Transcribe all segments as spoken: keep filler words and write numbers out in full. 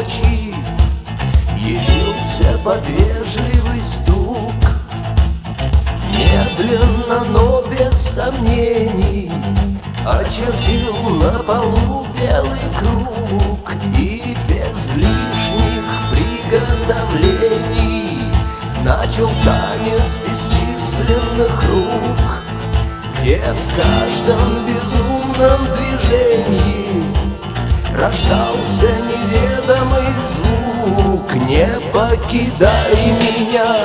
ночи явился под вежливый стук. Медленно, но без сомнений очертил на полу белый круг и без лишних приготовлений начал танец бесчисленных рук, где в каждом безумном движении рождался неведомый звук. Не покидай меня.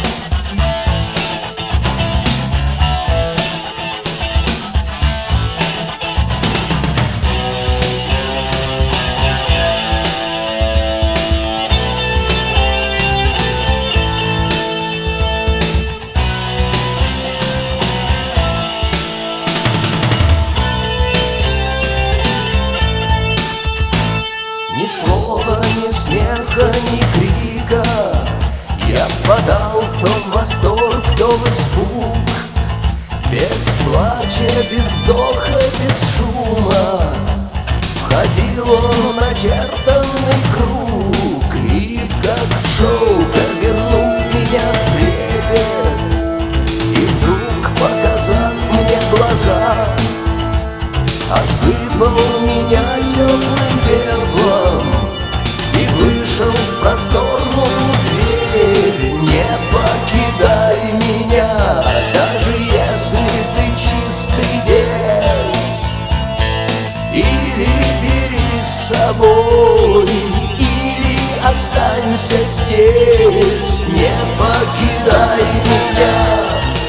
Ни слова, ни смеха, ни крика. Я впадал то в восторг, то в испуг. Без плача, без вздоха, без шума входил он в начертанный круг. И как в шоу, повернув меня в трепет, и вдруг, показав мне глаза, осыпал меня теплым пеплом и вышел в просторную дверь. Не покидай меня, даже если ты чистый бес. Или бери с собой, или останься здесь. Не покидай меня.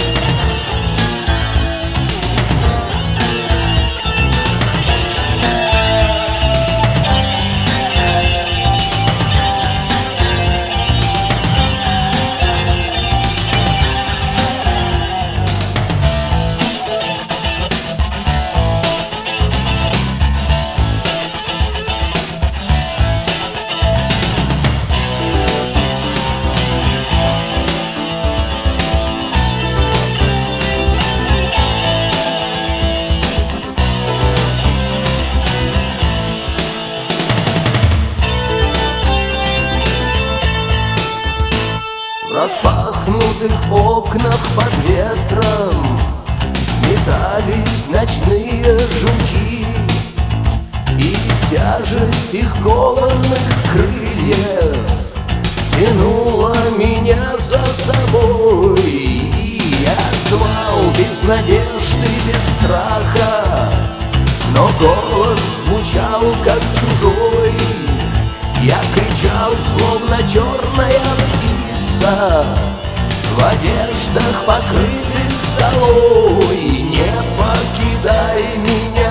В распахнутых окнах под ветром метались ночные жуки, и тяжесть их кованых крыльев тянула меня за собой. И я звал без надежды, без страха, но голос звучал как чужой. Я кричал, словно черная птица в одеждах, покрытых золой. Не покидай меня.